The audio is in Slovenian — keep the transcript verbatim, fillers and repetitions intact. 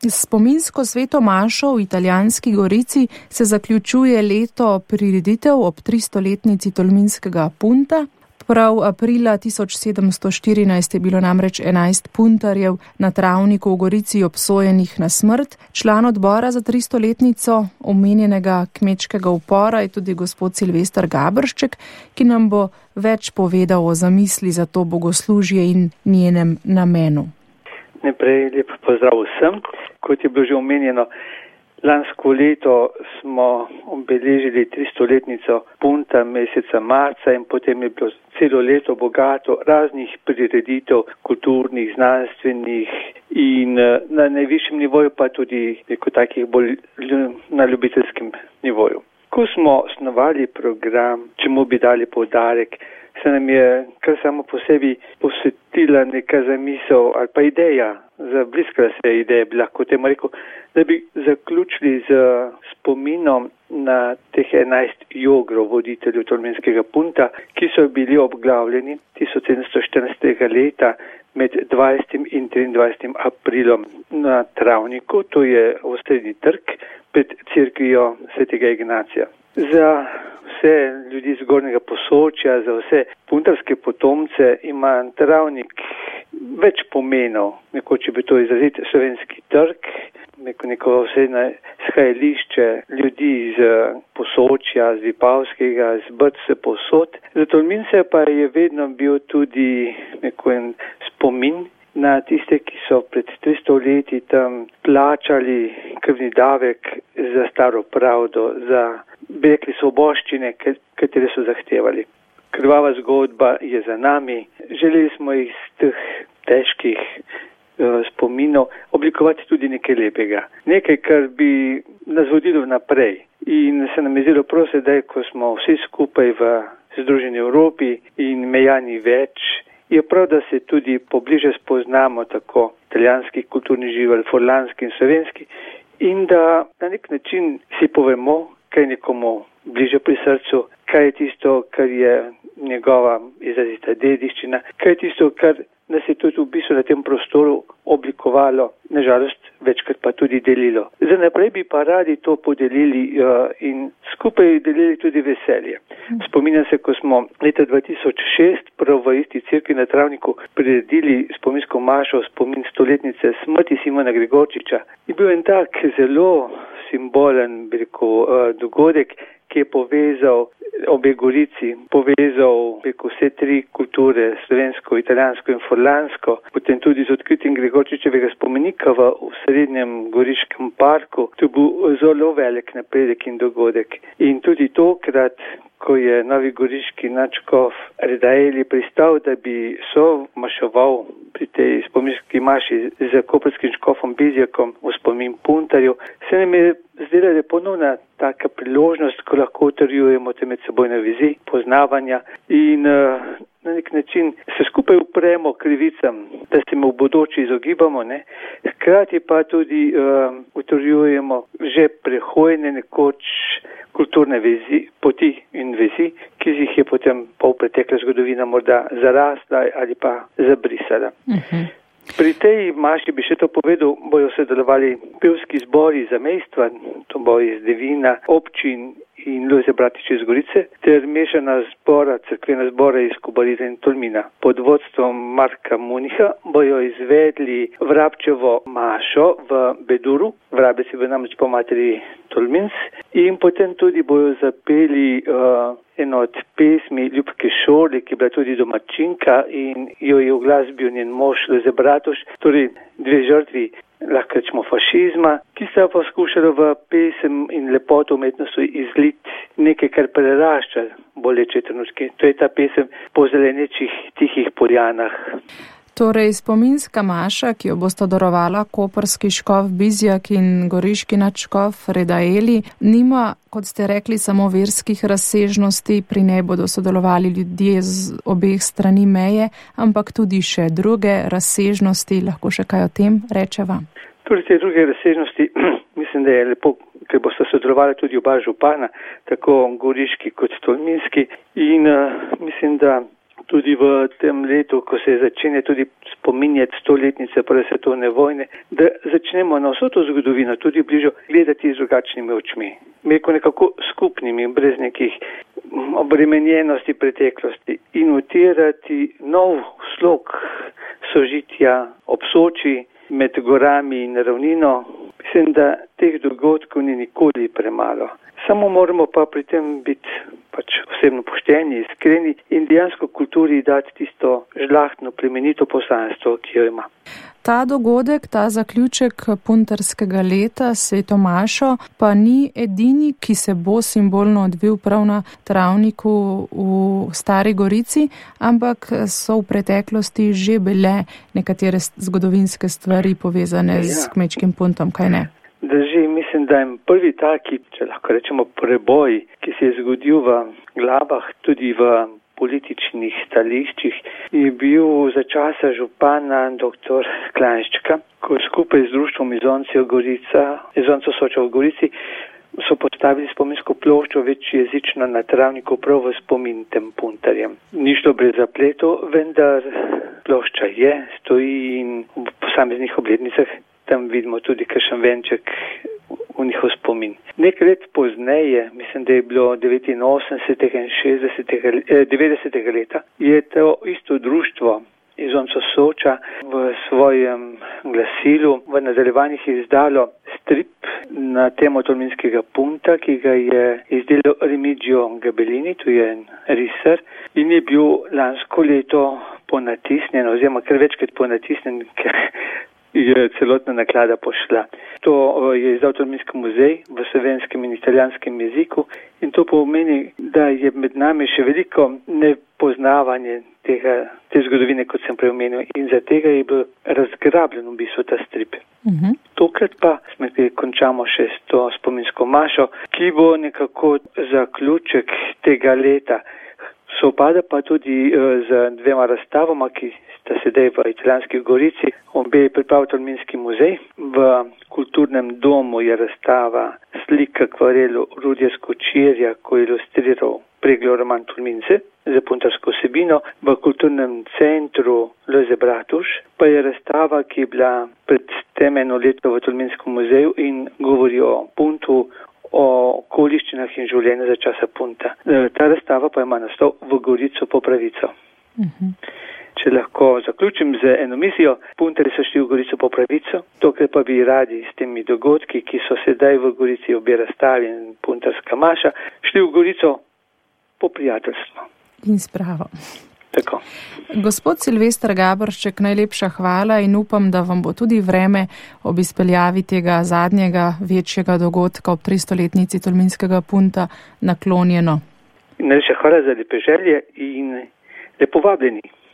Spominsko sveto mašo v Italijanski Gorici se zaključuje leto prireditev ob tristoletnici tolminskega punta. Prav aprila tisoč sedemsto štirinajst je bilo namreč enajst puntarjev na travniku v Gorici obsojenih na smrt. Član odbora za tristoletnico omenjenega kmečkega upora je tudi gospod Silvester Gabršček, ki nam bo več povedal o zamisli za to bogoslužje in njenem namenu. Najprej lep pozdrav vsem. Kot je bilo že omenjeno, lansko leto smo obeležili tristoletnico punta meseca marca in potem je bilo celo leto bogato raznih prireditev, kulturnih, znanstvenih in na najvišjem nivoju pa tudi neko takih bolj na ljubiteljskem nivoju. Ko smo osnovali program, čemu bi dali poudarek, se nam je kar samo po sebi posvetila neka zamisel ali pa ideja, zabliskala se je ideja, bi lahko temu rekel, da bi zaključili z spominom na teh enajst jogrov, voditeljev tolminskega punta, ki so bili obglavljeni tisoč sedemsto štirinajstega leta med dvajsetim in triindvajsetim aprilom na travniku, to je osrednji trg pred cerkvijo svetega Ignacija. Za vse ljudi z Gornjega Posočja, za vse puntarske potomce ima travnik več pomenov. Nekoč je bi to izraziti slovenski trg, neko, neko osrednje shajališče ljudi z Posočja, z Vipavskega, z Brce posod. Za Tolmince pa je vedno bil tudi neko en spomin na tiste, ki so pred tristo leti tam plačali krvni davek za staro pravdo, za bi rekli svoboščine, katere so zahtevali. Krvava zgodba je za nami. Želeli smo iz teh težkih uh, spominov oblikovati tudi nekaj lepega. Nekaj, kar bi nas vodilo naprej. In se nam je zelo prav sedaj, ko smo vsi skupaj v Združeni Evropi in meja ni več, je prav, da se tudi pobliže spoznamo tako italijanski kulturni živelj, furlanski in slovenski in da na nek način si povemo, kaj je nekomu bliže pri srcu, kaj je tisto, kar je njegova izrazita dediščina, kaj je tisto, kar nas je tudi v bistvu na tem prostoru oblikovalo, nažalost večkrat pa tudi delilo. Za naprej bi pa radi to podelili uh, in skupaj delili tudi veselje. Spominjam se, ko smo leta dva tisoč šest prav v isti cerkvi na travniku priredili spominsko mašo spomin stoletnice smrti Simona Gregorčiča. Je bil en tak zelo simbolen, bi rekel, uh, dogodek, ki je povezal obe Gorici, povezal preko vse tri kulture, slovensko, italijansko in furlansko, potem tudi z odkritjem Gregorčičevega spomenika v, v srednjem Goriškem parku. To je bil zelo velik napredek in dogodek. In tudi tokrat, ko je novi goriški nadškof Redaeli pristal, da bi somaševal pri tej spominski maši z koprskim škofom Bizjakom v spomin puntarju, se nam je zdela, da je ponovna taka priložnost, ko lahko utrjujemo te medsebojne vezi, poznavanja in uh, na nek način se skupaj upremo krivicam, da se mu v bodoči izogibamo, ne? Hkrati pa tudi uh, utrjujemo že prehojene nekoč kulturne vezi, poti in vezi, ki jih je potem pol pretekla zgodovina morda zarasla ali pa zabrisala. Uh-huh. Pri tej maši bi še to povedal, bojo sodelovali pevski zbori zamejstva, to bo iz Devina, občin in Lojze Bratič iz Gorice, ter mešana zbora, cerkvena zbora iz Kobarize in Tolmina. Pod vodstvom Marka Muniha bojo izvedli Vrabčevo mašo v Beduru, Vrabec je bil namreč po materi Tolmins, in potem tudi bojo zapeli uh, eno od pesmi Ljubke Šorli, ki je bila tudi domačinka in jo je v glasbi njen mož Lojze Bratuš, torej dve žrtvi, lahko rečemo fašizma, ki sta poskušala v pesem in lepoto umetnosti izliti nekaj, kar prerašča boleče trenutke. To je ta pesem Po zelenečih tihih poljanah. Torej, spominska maša, ki jo bosta darovala koprski škof Bizjak in goriški nadškof Redaeli, nima, kot ste rekli, samo verskih razsežnosti, pri njej bodo sodelovali ljudje z obeh strani meje, ampak tudi še druge razsežnosti. Lahko še kaj o tem rečeva? Tudi te druge razsežnosti, mislim, da je lepo, ker bosta sodelovali tudi oba župana, tako goriški kot tolminski, in uh, mislim, da tudi v tem letu, ko se začne tudi spominjati stoletnice prve svetovne vojne, da začnemo na vso to zgodovino tudi bližjo gledati z drugačnimi očmi. Meko nekako skupnimi, brez nekih obremenjenosti preteklosti in utirati nov slog sožitja ob Soči med gorami in ravnino. Mislim, da teh dogodkov ni nikoli premalo. Samo moramo pa pri tem biti pač osebno pošteni, iskreni in dejansko kulturi dati tisto žlahtno, plemenito poslanstvo, ki jo ima. Ta dogodek, ta zaključek puntarskega leta, Sveto mašo, pa ni edini, ki se bo simbolno odvil prav na travniku v Stari Gorici, ampak so v preteklosti že bile nekatere zgodovinske stvari povezane ja. z kmečkim puntom, kaj ne? Drži, mislim, da je prvi taki, če lahko rečemo, preboj, ki se je zgodil v glavah, tudi v političnih stališčih, je bil za časa župana dr. Klajnščka, ko skupaj z društvom Izoncev Gorica, Izoncev Soča v Gorici, so postavili spominsko ploščo večjezično na travniku prav v spomin tem puntarjem. Ni šlo brez zapletov, vendar plošča je, stoji in v posameznih obletnicah tam vidimo tudi kakšen venček v njihov spomin. Nekaj let pozneje, mislim, da je bilo devetinosemdesetega in šestdesetega, eh, devetdesetega leta, je to isto društvo Izoncev Soča v svojem glasilu v nadaljevanjih izdalo strip na temo tolminskega punta, ki ga je izdelal Remigio Gabellini, tu je risar, in je bil lansko leto ponatisnjen, oziroma kar večkrat ponatisnjen, ker je celotna naklada pošla. To je izdal Tolminski muzej v slovenskem in italijanskem jeziku in to pomeni, da je med nami še veliko nepoznavanje tega, te zgodovine, kot sem prej omenil, in za tega je bil razgrabljen v bistvu ta strip. Uh-huh. Tokrat pa smo končamo še s to spominsko mašo, ki bo nekako zaključek tega leta. Sovpada pa tudi z dvema razstavama, ki sta sedaj v Italijanski Gorici. Obe je pripravil Tolminski muzej. V kulturnem domu je razstava slika akvarelu Rudija Skočirja, ko je ilustriral preglo roman Tolmince za puntarsko vsebino. V kulturnem centru Lojze Bratuš pa je razstava, ki je bila pred tem eno leto v Tolminskem muzeju in govori o puntu, o okoliščinah in življenju za časa punta. Ta razstava pa ima naslov V Gorico po pravico. Uh-huh. Če lahko zaključim z eno misijo, puntari so šli v Gorico po pravico, tokrat pa bi radi s temi dogodki, ki so sedaj v Gorici obe razstavi in puntarska maša, šli v Gorico po prijateljstvo. In spravo. Tako. Gospod Silvester Gabršček, najlepša hvala in upam, da vam bo tudi vreme ob izpeljavi tega zadnjega večjega dogodka ob tristoletnici Tolminskega punta naklonjeno. Najlepša hvala za lepe želje in lepo vabljeni.